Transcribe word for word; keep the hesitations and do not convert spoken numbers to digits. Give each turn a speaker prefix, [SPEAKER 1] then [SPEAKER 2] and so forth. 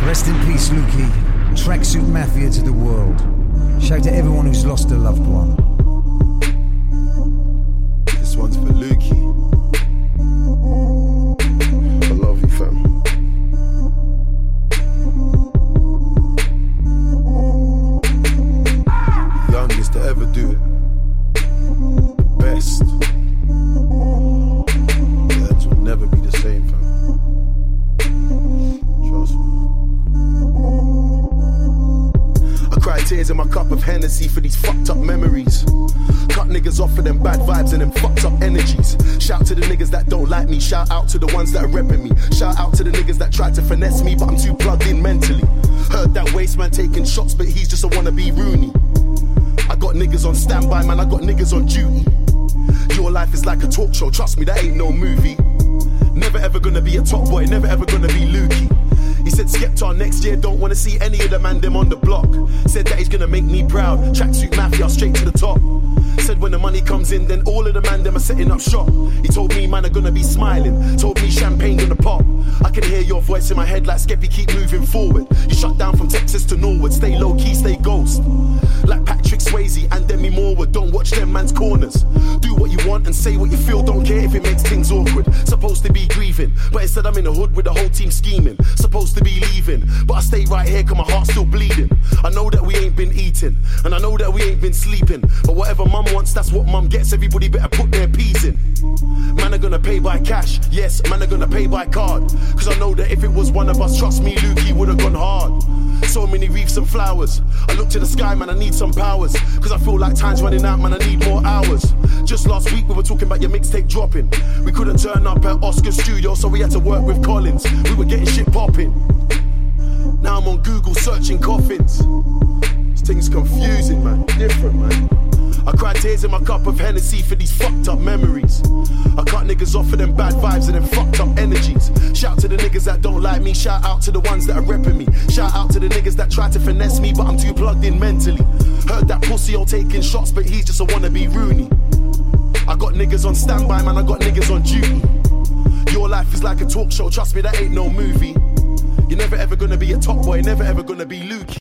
[SPEAKER 1] Rest in peace, Lukey. Tracksuit Mafia to the world. Shout to everyone who's lost a loved one.
[SPEAKER 2] This one's for Lukey. I love you, fam. Youngest to ever do it. The best. That will never be the same, fam. Trust me. I cry tears in my cup of Hennessy for these fucked up memories. Cut niggas off for them bad vibes and them fucked up energies. Shout to the niggas that don't like me. Shout out to the ones that are repping me. Shout out to the niggas that tried to finesse me, but I'm too plugged in mentally. Heard that waste man taking shots, but he's just a wannabe Rooney. I got niggas on standby, man, I got niggas on duty. Your life is like a talk show, trust me, that ain't no movie. Never ever gonna be a top boy, never ever gonna be Lukey. He said Skepta next year, don't wanna see any of the man them on the block. Said that he's gonna make me proud, Tracksuit Mafia straight to the top. Said when the money comes in, then all of the man them are setting up shop. He told me man are gonna be smiling, told me champagne gonna pop. I can hear your voice in my head like Skeppy, keep moving forward. You shut down from Texas to Norwood, stay low key, stay ghost. Like Patrick Swayze and Demi Moore, don't watch them man's corners. Do what you want and say what you feel, don't care if it makes things awkward. Supposed to be grieving, but instead I'm in the hood with the whole team scheming. Supposed to be leaving, but I stay right here cause my heart's still bleeding. I know that we ain't been eating, and I know that we ain't been sleeping, but whatever mum wants, that's what mum gets. Everybody better put their peas in. Man are gonna pay by cash, yes, man are gonna pay by card. Cause I know that if it was one of us, trust me, Lukey would've gone hard. So many wreaths and flowers, I look to the sky, man, I need some powers. Cause I feel like time's running out, man, I need more hours. Just last week we were talking about your mixtape dropping. We couldn't turn up at Oscar's studio, so we had to work with Collins. We were getting shit popping. Now I'm on Google searching coffins. This thing's confusing, man, different, man. I cry tears in my cup of Hennessy for these fucked up memories. I cut niggas off for them bad vibes and them fucked up energies. Shout to the niggas that don't like me. Shout out to the ones that are repping me. Shout out to the niggas that try to finesse me, but I'm too plugged in mentally. Heard that pussy all taking shots, but he's just a wannabe Rooney. I got niggas on standby, man, I got niggas on duty. Your life is like a talk show, trust me, that ain't no movie. You're never ever gonna be a top boy, never ever gonna be Lukey.